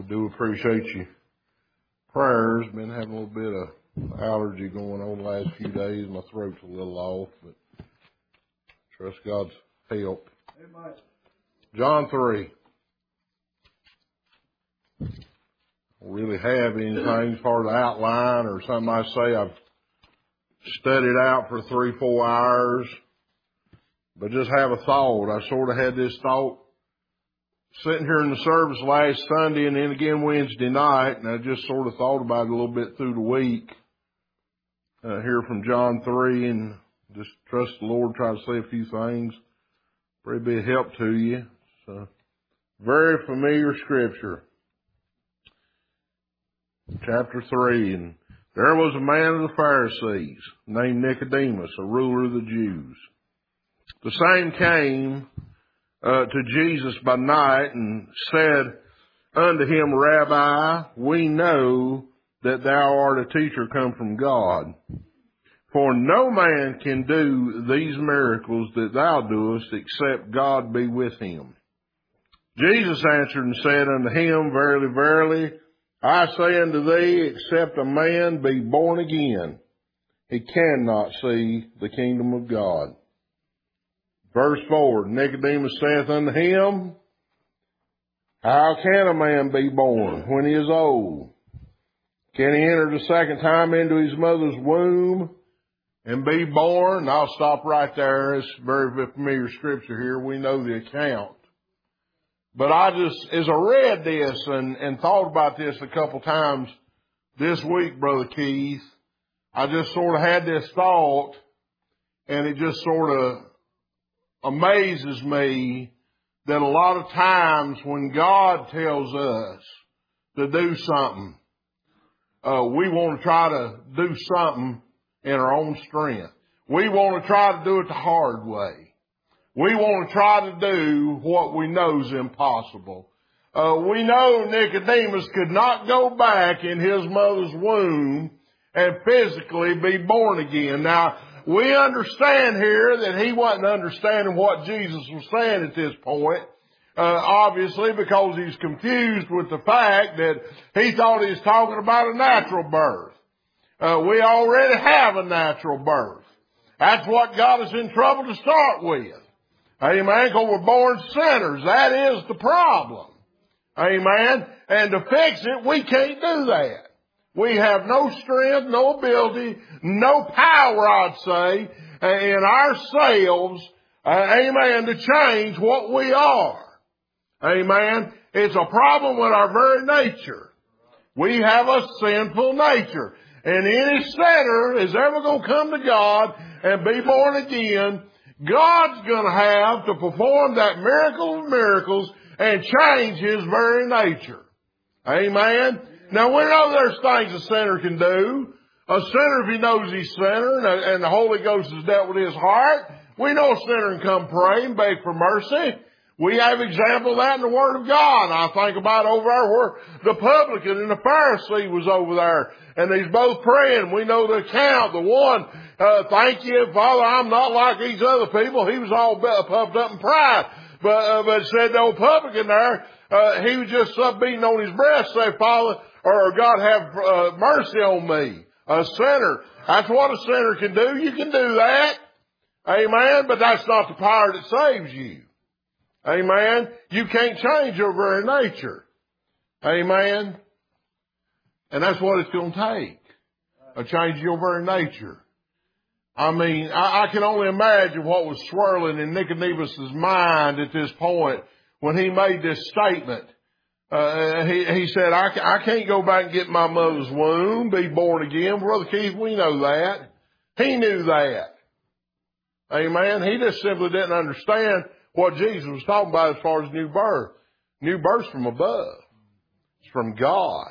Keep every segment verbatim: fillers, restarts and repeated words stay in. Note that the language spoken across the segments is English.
do appreciate you prayers. Been having a little bit of allergy going on the last few days. My throat's a little off, but trust God's help. Amen. John three. I don't really have anything as far as the outline or something I say I've studied out for three, four hours. But just have a thought. I sort of had this thought sitting here in the service last Sunday and then again Wednesday night, and I just sort of thought about it a little bit through the week. Uh, here from John three, and just trust the Lord, try to say a few things. Probably be a help to you. It's a very familiar scripture. Chapter three, and there was a man of the Pharisees named Nicodemus, a ruler of the Jews. The same came uh, to Jesus by night and said unto him, Rabbi, we know that thou art a teacher come from God. For no man can do these miracles that thou doest except God be with him. Jesus answered and said unto him, Verily, verily, I say unto thee, except a man be born again, he cannot see the kingdom of God. Verse four, Nicodemus saith unto him, How can a man be born when he is old? Can he enter the second time into his mother's womb and be born? I'll stop right there. It's very familiar scripture here. We know the account. But I just, as I read this and, and thought about this a couple times this week, Brother Keith, I just sort of had this thought, and it just sort of amazes me that a lot of times when God tells us to do something, uh, we want to try to do something in our own strength. We want to try to do it the hard way. We want to try to do what we know is impossible. Uh, we know Nicodemus could not go back in his mother's womb and physically be born again. Now, we understand here that he wasn't understanding what Jesus was saying at this point, uh, obviously because he's confused with the fact that he thought he was talking about a natural birth. Uh, we already have a natural birth. That's what got us in trouble to start with. Amen. Because we're born sinners. That is the problem. Amen. And to fix it, we can't do that. We have no strength, no ability, no power, I'd say, in ourselves, uh, amen, to change what we are. Amen. It's a problem with our very nature. We have a sinful nature. And any sinner is ever going to come to God and be born again, God's going to have to perform that miracle of miracles and change his very nature. Amen. Now, we know there's things a sinner can do. A sinner, if he knows he's a sinner and the Holy Ghost has dealt with his heart, we know a sinner can come pray and beg for mercy. We have example of that in the Word of God. I think about over there where the publican and the Pharisee was over there, and they's both praying. We know the account. The one, uh, thank you, Father, I'm not like these other people. He was all puffed up in pride. But, uh, but said the old publican there, uh, he was just uh, beating on his breast, say, Father, or God have uh, mercy on me, a sinner. That's what a sinner can do. You can do that. Amen. But that's not the power that saves you. Amen. You can't change your very nature. Amen. And that's what it's going to take. A change of your very nature. I mean, I, I can only imagine what was swirling in Nicodemus's mind at this point when he made this statement. Uh, he, he said, I, I can't go back and get my mother's womb, be born again. Brother Keith, we know that. He knew that. Amen. He just simply didn't understand what Jesus was talking about as far as new birth. New birth's from above. It's from God.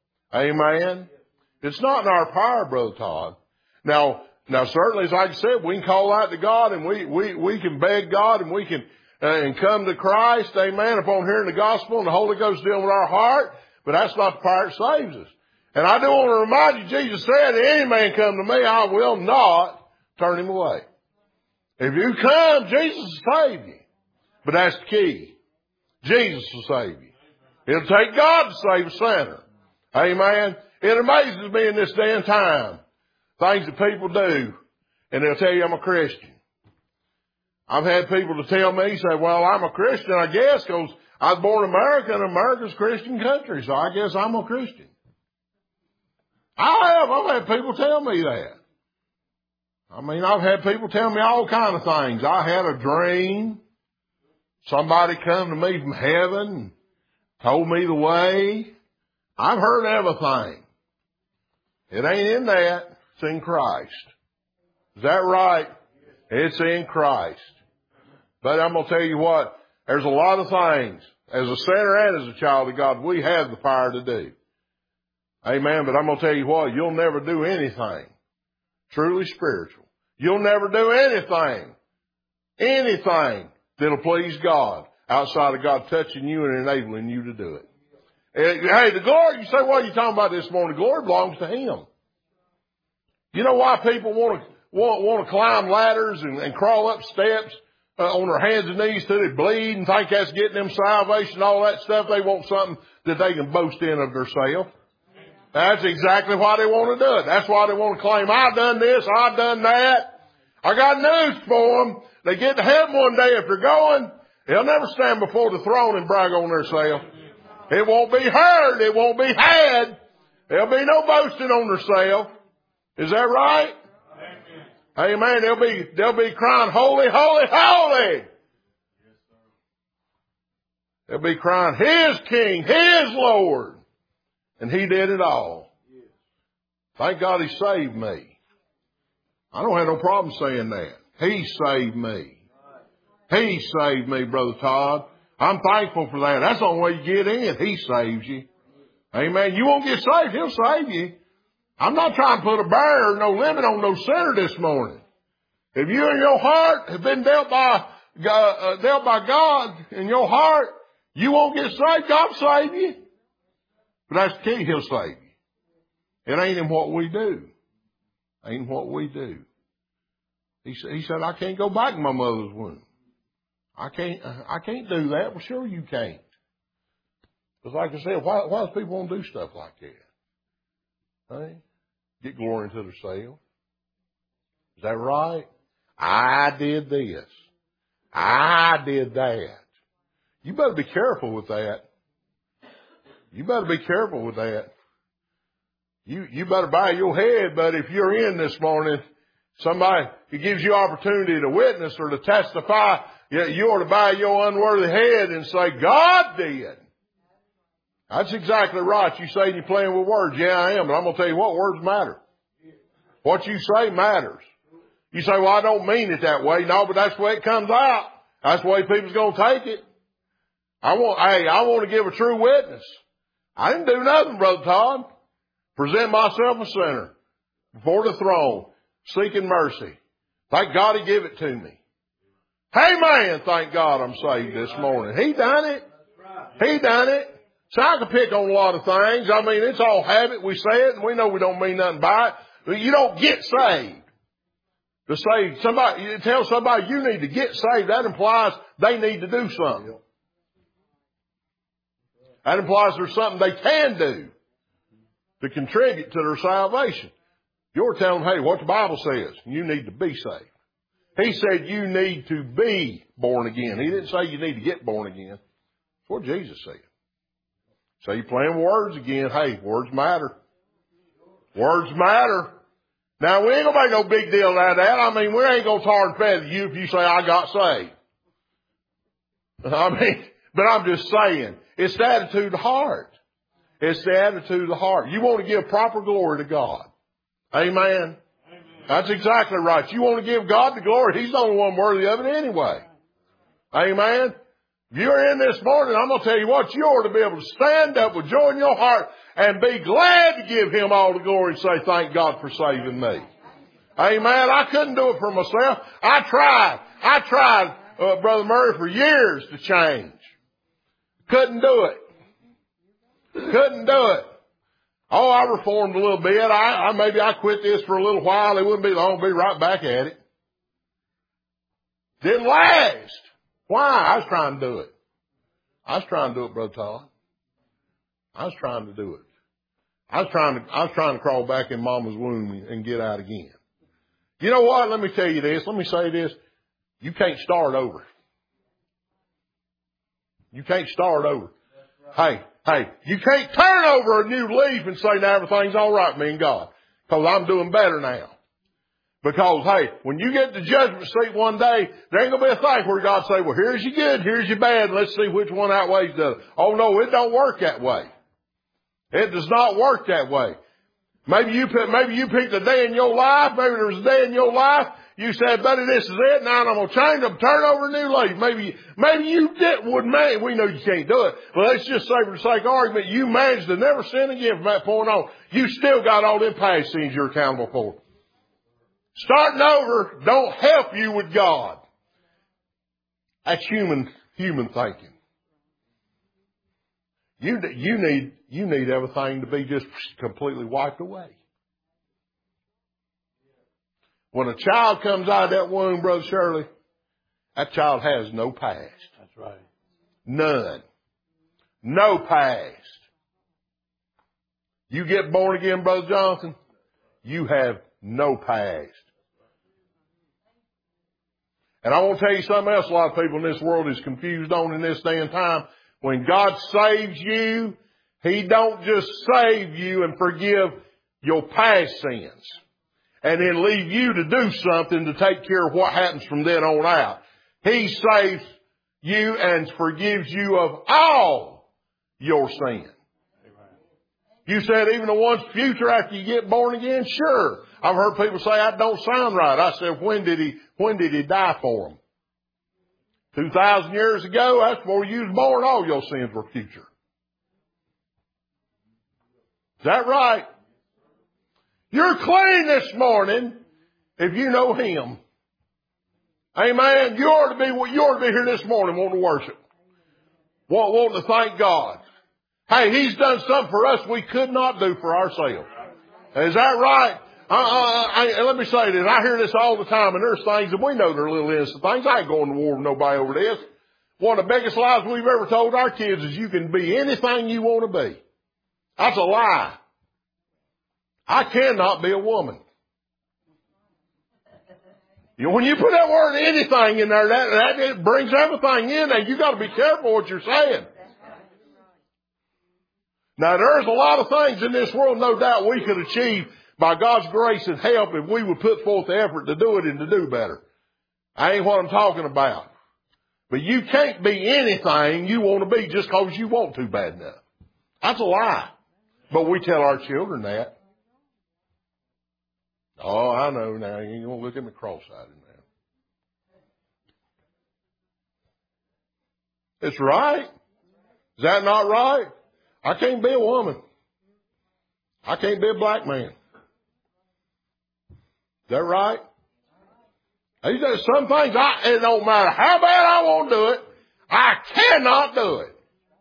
Amen. It's not in our power, Brother Todd. Now, now certainly, as I said, we can call out to God and we, we, we can beg God and we can, uh, and come to Christ. Amen. Upon hearing the gospel and the Holy Ghost dealing with our heart. But that's not the power that saves us. And I do want to remind you, Jesus said, any man come to me, I will not turn him away. If you come, Jesus will save you. But that's the key. Jesus will save you. It'll take God to save a sinner. Amen. It amazes me in this day and time, things that people do, and they'll tell you I'm a Christian. I've had people to tell me, say, well, I'm a Christian, I guess, because I was born in America, and America's a Christian country, so I guess I'm a Christian. I have. I've had people tell me that. I mean, I've had people tell me all kind of things. I had a dream. Somebody come to me from heaven and told me the way. I've heard everything. It ain't in that. It's in Christ. Is that right? It's in Christ. But I'm going to tell you what, there's a lot of things, as a sinner and as a child of God, we have the power to do. Amen. But I'm going to tell you what, you'll never do anything truly spiritual. You'll never do anything, anything that'll please God outside of God touching you and enabling you to do it. Hey, the glory, you say, what are you talking about this morning? The glory belongs to Him. You know why people want to want, want to climb ladders and, and crawl up steps uh, on their hands and knees till they bleed and think that's getting them salvation and all that stuff? They want something that they can boast in of themselves. That's exactly why they want to do it. That's why they want to claim, I've done this, I've done that. I got news for them. They get to heaven one day if they're going, they'll never stand before the throne and brag on themselves. It won't be heard. It won't be had. There'll be no boasting on themselves. Is that right? Amen. Amen. They'll be, they'll be crying, holy, holy, holy. They'll be crying, His King, His Lord. And He did it all. Thank God He saved me. I don't have no problem saying that. He saved me. He saved me, Brother Todd. I'm thankful for that. That's the only way you get in. He saves you. Amen. You won't get saved. He'll save you. I'm not trying to put a barrier or no limit on no sinner this morning. If you in your heart have been dealt by, uh, dealt by God in your heart, you won't get saved. God will save you. But that's the key. He'll save you. It ain't in what we do. Ain't in what we do. He said, he said, I can't go back in my mother's womb. I can't, I can't do that. Well, sure you can't. Because like I said, why, why do people want to do stuff like that? Hey? Get glory into themselves. Is that right? I did this. I did that. You better be careful with that. You better be careful with that. You, you better bow your head, but if you're in this morning, somebody who gives you opportunity to witness or to testify, you ought to bow your unworthy head and say, God did. That's exactly right. You say you're playing with words. Yeah, I am. But I'm going to tell you what, words matter. What you say matters. You say, well, I don't mean it that way. No, but that's the way it comes out. That's the way people's going to take it. I want, hey, I want to give a true witness. I didn't do nothing, Brother Todd. Present myself a sinner before the throne, seeking mercy. Thank God He gave it to me. Hey man, thank God I'm saved this morning. He done it. He done it. So I can pick on a lot of things. I mean, it's all habit. We say it and we know we don't mean nothing by it. But you don't get saved. To say somebody, you tell somebody you need to get saved, that implies they need to do something. That implies there's something they can do to contribute to their salvation. You're telling them, hey, what the Bible says, you need to be saved. He said you need to be born again. He didn't say you need to get born again. That's what Jesus said. So you're playing words again. Hey, words matter. Words matter. Now, we ain't going to make no big deal out of that. I mean, we ain't going to tar and feather you if you say, I got saved. I mean, but I'm just saying, it's the attitude of the heart. It's the attitude of the heart. You want to give proper glory to God. Amen. Amen. That's exactly right. You want to give God the glory. He's the only one worthy of it anyway. Amen. If you're in this morning, I'm going to tell you what, you ought to be able to stand up with joy in your heart and be glad to give Him all the glory and say, thank God for saving me. Amen. I couldn't do it for myself. I tried. I tried, uh, Brother Murray, for years to change. Couldn't do it. Couldn't do it. Oh, I reformed a little bit. I, I maybe I quit this for a little while. It wouldn't be long. I'll be right back at it. Didn't last. Why? I was trying to do it. I was trying to do it, Brother Todd. I was trying to do it. I was trying to, I was trying to crawl back in Mama's womb and get out again. You know what? Let me tell you this. Let me say this. You can't start over. You can't start over. Hey, hey, you can't turn over a new leaf and say, now everything's all right, me and God, because I'm doing better now. Because, hey, when you get to judgment seat one day, there ain't going to be a thing where God say, well, here's your good, here's your bad, let's see which one outweighs the other. Oh, no, it don't work that way. It does not work that way. Maybe you pick, maybe you picked a day in your life, maybe there was a day in your life, you said, buddy, this is it, now I'm going to change them, turn over a new leaf. Maybe, maybe you didn't, would manage, we know you can't do it, but let's just say for the sake of argument, you managed to never sin again from that point on. You still got all them past sins you're accountable for. Starting over don't help you with God. That's human, human thinking. You, you need, you need everything to be just completely wiped away. When a child comes out of that womb, Brother Shirley, that child has no past. That's right. None. No past. You get born again, Brother Johnson, you have no past. And I want to tell you something else a lot of people in this world is confused on in this day and time. When God saves you, He don't just save you and forgive your past sins and then leave you to do something to take care of what happens from then on out. He saves you and forgives you of all your sin. You said even the ones future after you get born again? Sure. I've heard people say that don't sound right. I said, when did he, when did he die for them? Two thousand years ago, that's before you was born, all your sins were future. Is that right? You're clean this morning if you know Him. Amen. You ought to be, you ought to be here this morning wanting to worship. Wanting to thank God. Hey, He's done something for us we could not do for ourselves. Is that right? Uh, uh, I, let me say this. I hear this all the time, and there's things that we know they're little innocent things. I ain't going to war with nobody over this. One of the biggest lies we've ever told our kids is you can be anything you want to be. That's a lie. I cannot be a woman. You know, when you put that word anything in there, that, that it brings everything in there. You got to be careful what you're saying. Now, there's a lot of things in this world, no doubt, we could achieve by God's grace and help if we would put forth the effort to do it and to do better. I ain't what I'm talking about. But you can't be anything you want to be just because you want to bad enough. That's a lie. But we tell our children that. Oh, I know now. You ain't going to look at me cross-eyed now. It's right. Is that not right? I can't be a woman. I can't be a black man. Is that right? He says some things, I, it don't matter how bad I want to do it, I cannot do it.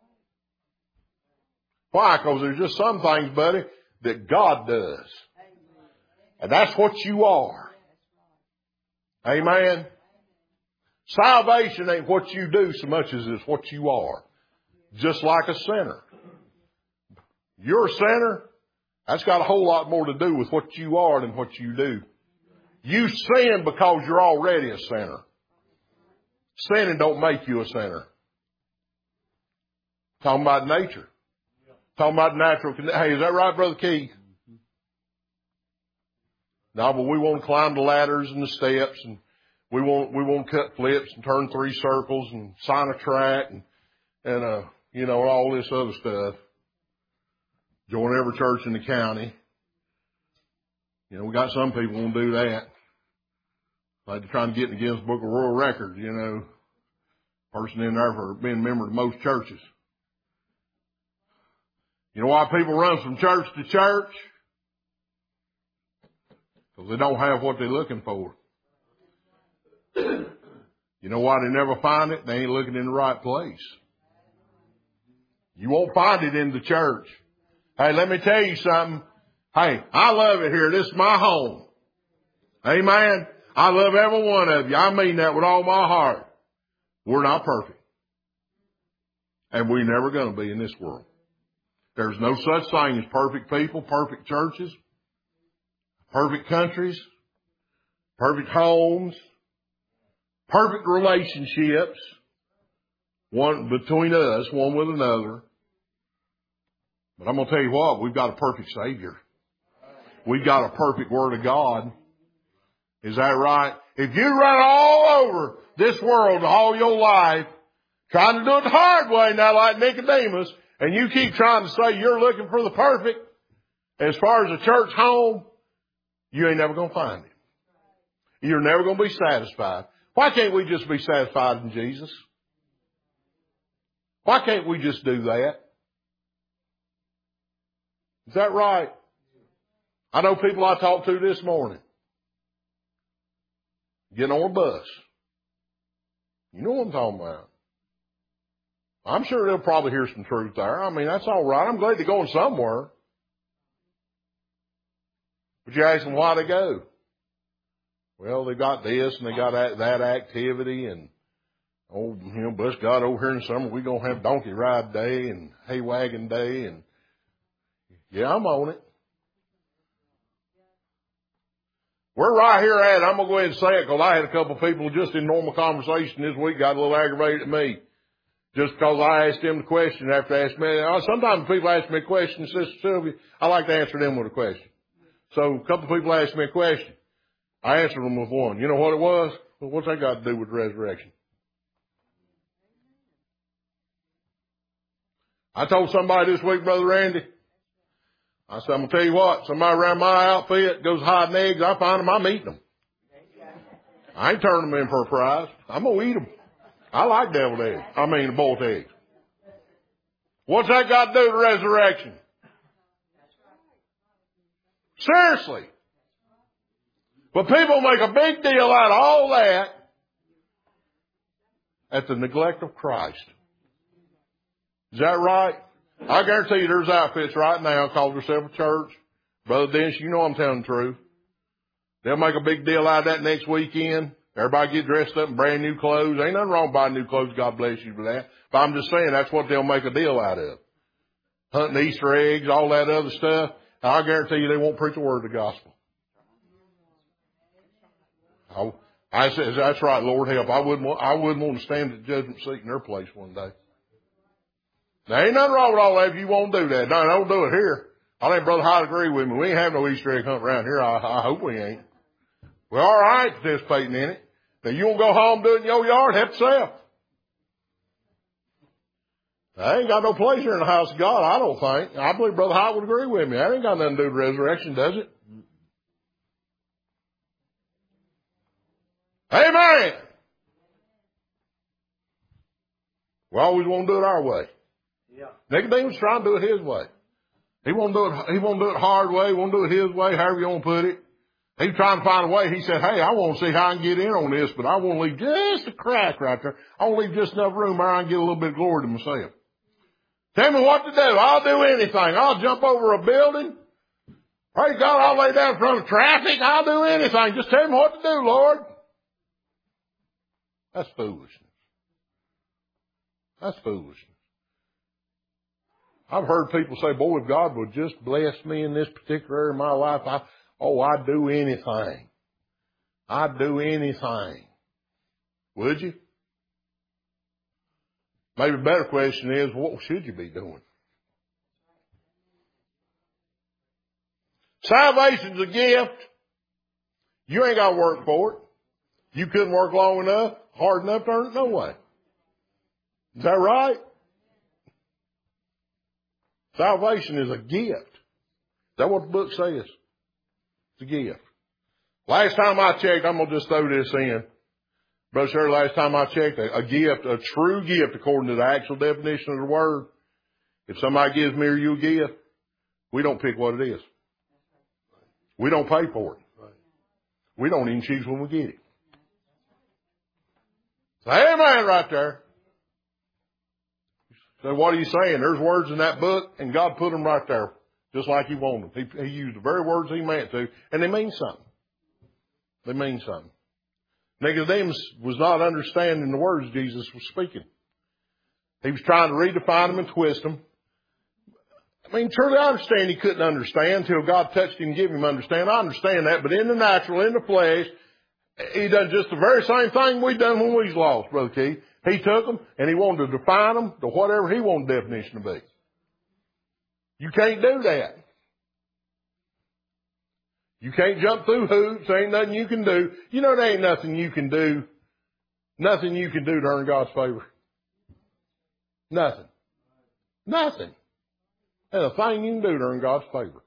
Why? Because there's just some things, buddy, that God does. And that's what you are. Amen? Salvation ain't what you do so much as it's what you are. Just like a sinner. You're a sinner. That's got a whole lot more to do with what you are than what you do. You sin because you're already a sinner. Sinning don't make you a sinner. Talking about nature. Talking about natural condition. Hey, is that right, Brother Keith? No, but we want to climb the ladders and the steps, and we want we want to cut flips and turn three circles and sign a tract and and uh you know all this other stuff. Join every church in the county. You know, we got some people who want to do that. Like they're trying to get in the Guinness Book of World Records, you know. Person in there for being a member of most churches. You know why people run from church to church? Because they don't have what they're looking for. You know why they never find it? They ain't looking in the right place. You won't find it in the church. Hey, let me tell you something. Hey, I love it here. This is my home. Amen. I love every one of you. I mean that with all my heart. We're not perfect. And we're never going to be in this world. There's no such thing as perfect people, perfect churches, perfect countries, perfect homes, perfect relationships, one between us, one with another. But I'm going to tell you what, we've got a perfect Savior. We've got a perfect Word of God. Is that right? If you run all over this world all your life, trying to do it the hard way now like Nicodemus, and you keep trying to say you're looking for the perfect, as far as a church home, you ain't never going to find it. You're never going to be satisfied. Why can't we just be satisfied in Jesus? Why can't we just do that? Is that right? I know people I talked to this morning. Getting on a bus. You know what I'm talking about. I'm sure they'll probably hear some truth there. I mean, that's all right. I'm glad they're going somewhere. But you ask them why they go. Well, they got this and they got that, that activity, and oh, you know, bless God, over here in the summer we're gonna have donkey ride day and hay wagon day, and yeah, I'm on it. We're right here at it. I'm gonna go ahead and say it because I had a couple of people just in normal conversation this week got a little aggravated at me. Just because I asked them the question after they asked me. Sometimes people ask me a question, Sister Sylvia, I like to answer them with a question. So a couple of people asked me a question. I answered them with one. You know what it was? Well, what's that got to do with the resurrection? I told somebody this week, Brother Randy, I said, I'm going to tell you what, somebody around my outfit goes hiding eggs, I find them, I'm eating them. I ain't turning them in for a prize. I'm going to eat them. I like deviled eggs. I mean, boiled eggs. What's that got to do with the resurrection? Seriously. But people make a big deal out of all that at the neglect of Christ. Is that right? I guarantee you there's outfits right now call themselves a church. Brother Dennis, you know I'm telling the truth. They'll make a big deal out of that next weekend. Everybody get dressed up in brand new clothes. Ain't nothing wrong with buying new clothes. God bless you for that. But I'm just saying that's what they'll make a deal out of. Hunting Easter eggs, all that other stuff. I guarantee you they won't preach a word of the gospel. I, I said, that's right, Lord help. I wouldn't want, I wouldn't want to stand at the judgment seat in their place one day. There ain't nothing wrong with all that if you won't do that. No, don't do it here. I think Brother Hyde agree with me. We ain't having no Easter egg hunt around here. I, I hope we ain't. We're all right participating in it. Now, you won't go home do it in your yard, help yourself. I ain't got no place here in the house of God, I don't think. I believe Brother Hyde would agree with me. That ain't got nothing to do with resurrection, does it? Amen. We always want to do it our way. Yeah. Nicodemus trying to do it his way. He won't do it. He won't do it hard way. He won't do it his way. However you want to put it. He's trying to find a way. He said, "Hey, I want to see how I can get in on this, but I want to leave just a crack right there. I want to leave just enough room where I can get a little bit of glory to myself. Tell me what to do. I'll do anything. I'll jump over a building. Praise God, I'll lay down in front of traffic. I'll do anything. Just tell me what to do, Lord." That's foolishness. That's foolishness. I've heard people say, boy, if God would just bless me in this particular area of my life, I, oh, I'd do anything. I'd do anything. Would you? Maybe a better question is, what should you be doing? Salvation's a gift. You ain't got to work for it. You couldn't work long enough, hard enough to earn it no way. Is that right? Salvation is a gift. Is that what the book says? It's a gift. Last time I checked, I'm going to just throw this in. Brother Shirley, last time I checked, a, a gift, a true gift, according to the actual definition of the word, if somebody gives me or you a gift, we don't pick what it is. We don't pay for it. We don't even choose when we get it. So, amen right there. So what are you saying? There's words in that book, and God put them right there, just like He wanted them. He, he used the very words He meant to, and they mean something. They mean something. Nicodemus was not understanding the words Jesus was speaking. He was trying to redefine them and twist them. I mean, truly, I understand he couldn't understand till God touched him and gave him understand. I understand that. But in the natural, in the flesh, he done just the very same thing we done when we was lost, Brother Keith. He took them and he wanted to define them to whatever he wanted the definition to be. You can't do that. You can't jump through hoops. There ain't nothing you can do. You know there ain't nothing you can do. Nothing you can do to earn God's favor. Nothing. Nothing. There's a thing you can do to earn God's favor.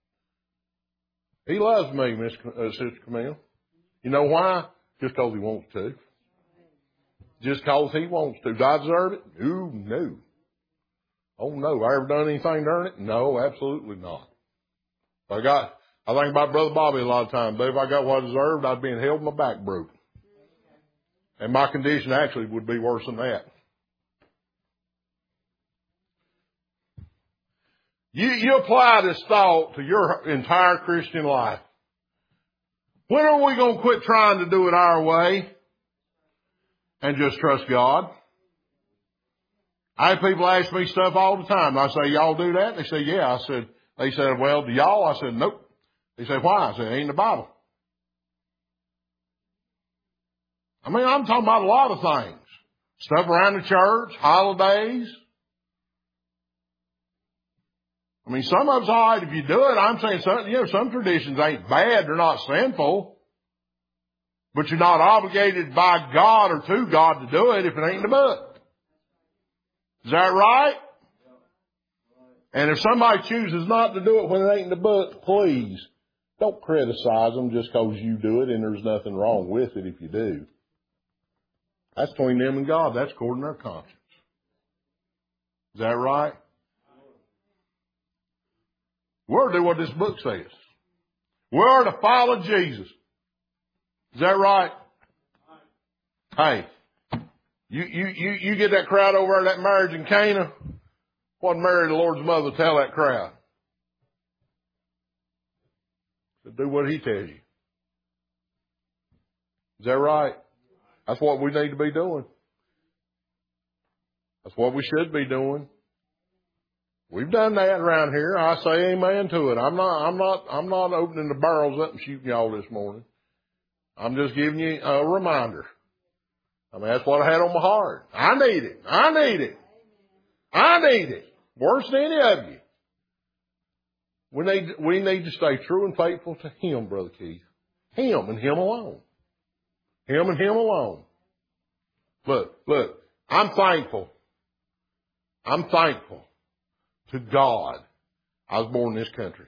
He loves me, Miss uh, Sister Camille. You know why? Just because he wants to. Just because he wants to. Do I deserve it? No, no. Oh, no. I ever done anything to earn it? No, absolutely not. If I got, I think about Brother Bobby a lot of times. But if I got what I deserved, I'd be in hell with my back broken. And my condition actually would be worse than that. You, you apply this thought to your entire Christian life. When are we going to quit trying to do it our way and just trust God? I have people ask me stuff all the time. I say, y'all do that? They say, yeah. I said, they said, well, do y'all? I said, nope. They say, why? I said, it ain't in the Bible. I mean, I'm talking about a lot of things. Stuff around the church, holidays. I mean, some of it's all right if you do it. I'm saying some, you know, some traditions ain't bad. They're not sinful. But you're not obligated by God or to God to do it if it ain't in the book. Is that right? And if somebody chooses not to do it when it ain't in the book, please don't criticize them just because you do it and there's nothing wrong with it if you do. That's between them and God. That's according to their conscience. Is that right? We're to do what this book says. We're to follow Jesus. Is that right? Hey, you, you, you, you get that crowd over at that marriage in Cana. What did Mary, the Lord's mother, tell that crowd? To do what he tells you. Is that right? That's what we need to be doing. That's what we should be doing. We've done that around here. I say amen to it. I'm not, I'm not, I'm not opening the barrels up and shooting y'all this morning. I'm just giving you a reminder. I mean, that's what I had on my heart. I need it. I need it. I need it. Worse than any of you. We need, we need to stay true and faithful to Him, Brother Keith. Him and Him alone. Him and Him alone. Look, look, I'm thankful. I'm thankful to God I was born in this country.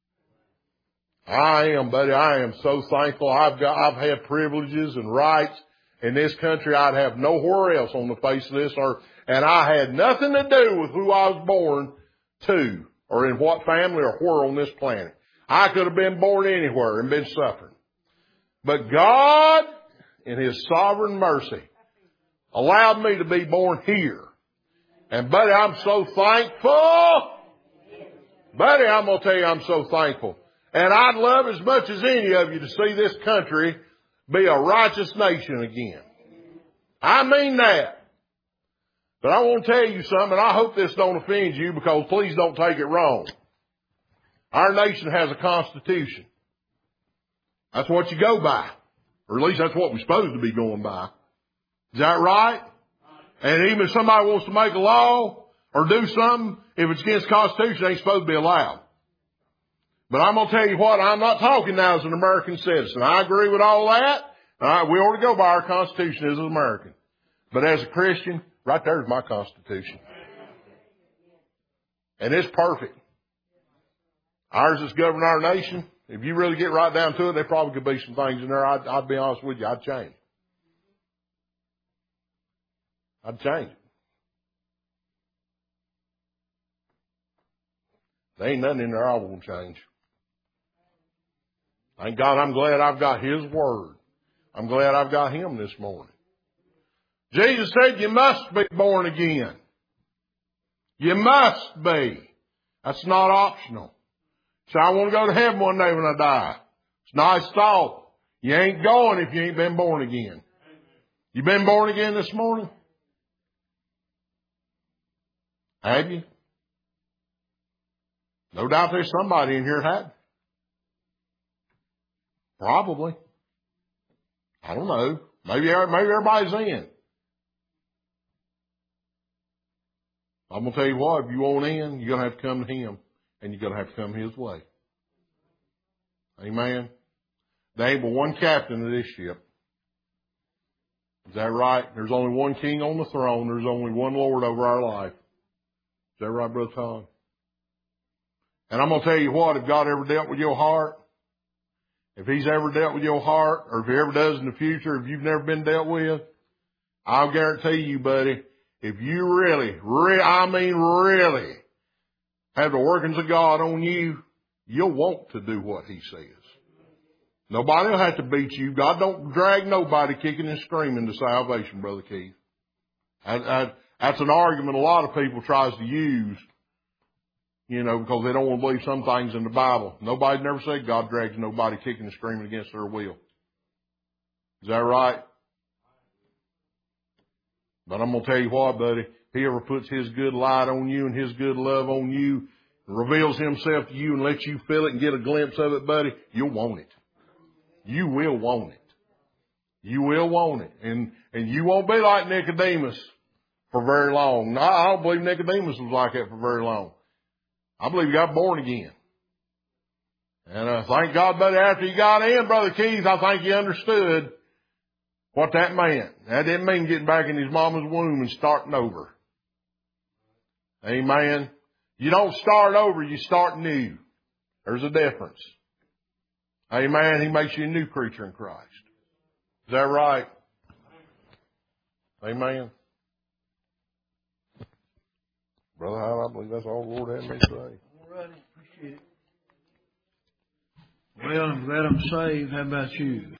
I am, buddy, I am so thankful. I've got, I've had privileges and rights in this country I'd have nowhere else on the face of this earth. And I had nothing to do with who I was born to or in what family or where on this planet. I could have been born anywhere and been suffering. But God, in His sovereign mercy, allowed me to be born here. And buddy, I'm so thankful. Buddy, I'm going to tell you I'm so thankful. And I'd love as much as any of you to see this country be a righteous nation again. I mean that. But I want to tell you something, and I hope this don't offend you because please don't take it wrong. Our nation has a constitution. That's what you go by. Or at least that's what we're supposed to be going by. Is that right? And even if somebody wants to make a law or do something, if it's against the Constitution, it ain't supposed to be allowed. But I'm going to tell you what, I'm not talking now as an American citizen. I agree with all that. All right, we ought to go by our Constitution as an American. But as a Christian, right there's my Constitution. And it's perfect. Ours is govern our nation. If you really get right down to it, there probably could be some things in there, I'd, I'd be honest with you, I'd change. I'd change it. There ain't nothing in there I won't change. Thank God I'm glad I've got His Word. I'm glad I've got Him this morning. Jesus said you must be born again. You must be. That's not optional. So I want to go to heaven one day when I die. It's a nice thought. You ain't going if you ain't been born again. You been born again this morning? Have you? No doubt there's somebody in here that had. Probably. I don't know. Maybe, maybe everybody's in. I'm going to tell you what, if you want in, you're going to have to come to Him, and you're going to have to come His way. Amen. There ain't but one captain of this ship. Is that right? There's only one king on the throne. There's only one Lord over our life. Is that right, Brother Todd? And I'm going to tell you what, if God ever dealt with your heart, if He's ever dealt with your heart, or if He ever does in the future, if you've never been dealt with, I'll guarantee you, buddy, if you really, really, I mean really, have the workings of God on you, you'll want to do what He says. Nobody will have to beat you. God don't drag nobody kicking and screaming to salvation, Brother Keith. I, I, that's an argument a lot of people tries to use, you know, because they don't want to believe some things in the Bible. Nobody's never said God drags nobody kicking and screaming against their will. Is that right? But I'm going to tell you what, buddy. If He ever puts His good light on you and His good love on you, and reveals Himself to you and lets you feel it and get a glimpse of it, buddy, you'll want it. You will want it. You will want it. And, and you won't be like Nicodemus for very long. No, I don't believe Nicodemus was like that for very long. I believe he got born again. And uh, thank God, buddy, after he got in, Brother Keith, I think he understood what that meant. That didn't mean getting back in his mama's womb and starting over. Amen. You don't start over, you start new. There's a difference. Amen. He makes you a new creature in Christ. Is that right? Amen. Brother Howell, I believe that's all the Lord had me to say. All right. Appreciate it. Well, I'm glad I'm saved. How about you?